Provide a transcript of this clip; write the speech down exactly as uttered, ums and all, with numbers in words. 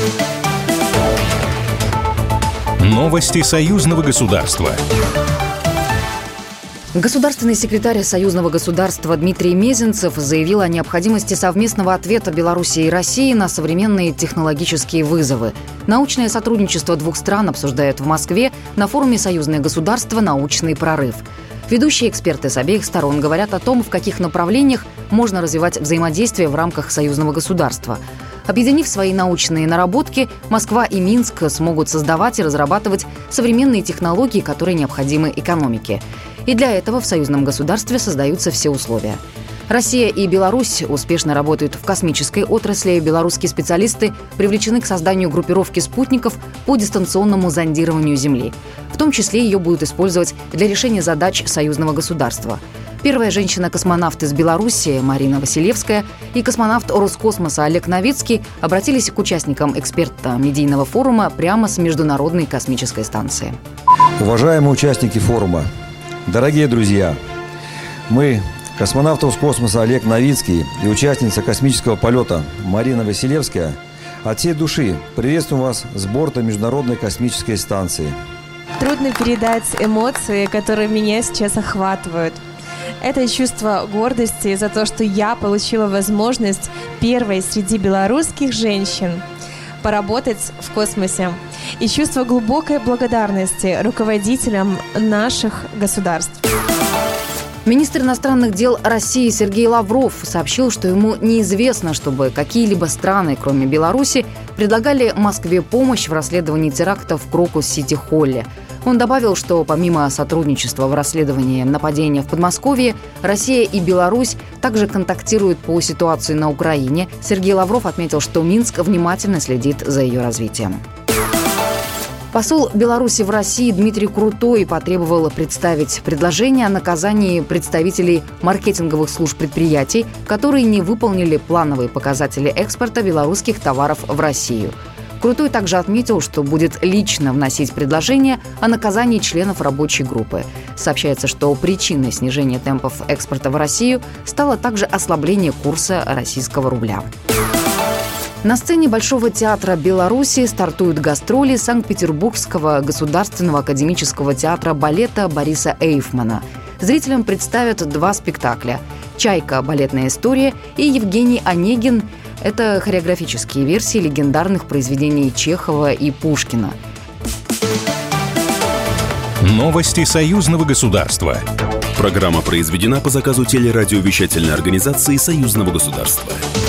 Новости союзного государства. Государственный секретарь союзного государства Дмитрий Мезенцев заявил о необходимости совместного ответа Беларуси и России на современные технологические вызовы. Научное сотрудничество двух стран обсуждают в Москве на форуме «Союзное государство. Научный прорыв». Ведущие эксперты с обеих сторон говорят о том, в каких направлениях можно развивать взаимодействие в рамках союзного государства. Объединив свои научные наработки, Москва и Минск смогут создавать и разрабатывать современные технологии, которые необходимы экономике. И для этого в союзном государстве создаются все условия. Россия и Беларусь успешно работают в космической отрасли. Белорусские специалисты привлечены к созданию группировки спутников по дистанционному зондированию Земли. В том числе ее будут использовать для решения задач союзного государства. Первая женщина-космонавт из Беларуси Марина Василевская и космонавт Роскосмоса Олег Новицкий обратились к участникам эксперта-медийного форума прямо с Международной космической станции. Уважаемые участники форума, дорогие друзья, мы, космонавт Роскосмоса Олег Новицкий и участница космического полета Марина Василевская, от всей души приветствуем вас с борта Международной космической станции. Трудно передать эмоции, которые меня сейчас охватывают. Это чувство гордости за то, что я получила возможность первой среди белорусских женщин поработать в космосе. И чувство глубокой благодарности руководителям наших государств. Министр иностранных дел России Сергей Лавров сообщил, что ему неизвестно, чтобы какие-либо страны, кроме Беларуси, предлагали Москве помощь в расследовании терактов в Крокус-Сити-Холле. Он добавил, что помимо сотрудничества в расследовании нападения в Подмосковье, Россия и Беларусь также контактируют по ситуации на Украине. Сергей Лавров отметил, что Минск внимательно следит за ее развитием. Посол Беларуси в России Дмитрий Крутой потребовал представить предложение о наказании представителей маркетинговых служб предприятий, которые не выполнили плановые показатели экспорта белорусских товаров в Россию. Крутой также отметил, что будет лично вносить предложение о наказании членов рабочей группы. Сообщается, что причиной снижения темпов экспорта в Россию стало также ослабление курса российского рубля. На сцене Большого театра Беларуси стартуют гастроли Санкт-Петербургского государственного академического театра балета Бориса Эйфмана. Зрителям представят два спектакля «Чайка. Балетная история» и «Евгений Онегин». Это хореографические версии легендарных произведений Чехова и Пушкина. Новости союзного государства. Программа произведена по заказу телерадиовещательной организации союзного государства.